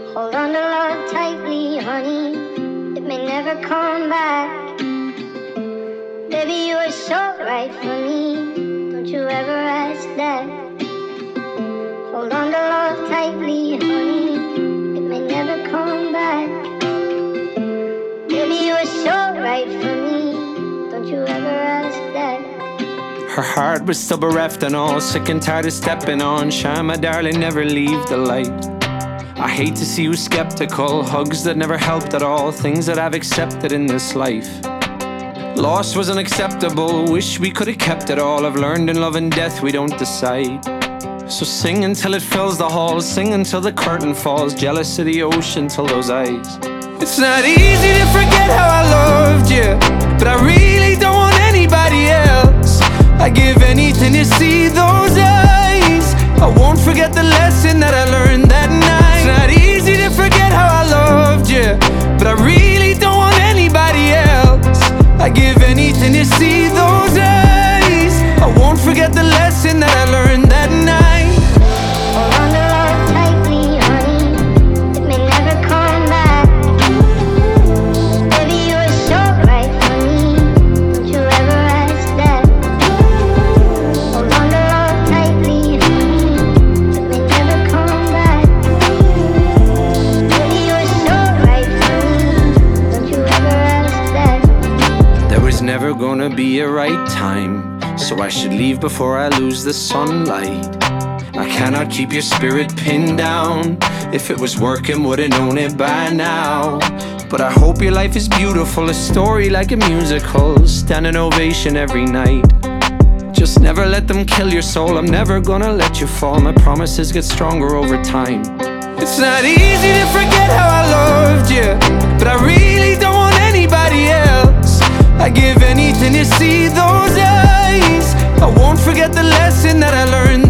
Hold on to love tightly, honey. It may never come back. Baby, you are so right for me. Don't you ever ask that. Hold on to love tightly, honey. It may never come back. Baby, you are so right for me. Don't you ever ask that. Her heart was still bereft and all, sick and tired of stepping on. Shine, my darling, never leave the light. I hate to see you skeptical, hugs that never helped at all, things that I've accepted in this life. Loss was unacceptable, wish we could have kept it all. I've learned in love and death we don't decide. So sing until it fills the halls, sing until the curtain falls, jealous of the ocean till those eyes. It's not easy to forget how I loved you, but I really don't want anybody else. I give anything to see those eyes. I won't forget the lesson that I learned that night. It's not easy to forget how I loved you, but I really don't want anybody else. I give anything to see those eyes. I won't forget the lesson that I learned that night. Hold on to love tightly, honey. It may never come back. Baby, you are so right for me. Don't you ever ask that. Hold on to love tightly, honey. It may never come back. Baby, you are so right for me. Don't you ever ask that. There was never gonna be a right time, so I should leave before I lose the sunlight. I cannot keep your spirit pinned down. If it was working, would've known it by now. But I hope your life is beautiful, a story like a musical, standing ovation every night. Just never let them kill your soul, I'm never gonna let you fall. My promises get stronger over time. It's not easy to forget how I loved you, but I really don't want anybody else. I give anything to see those eyes. I won't forget the lesson that I learned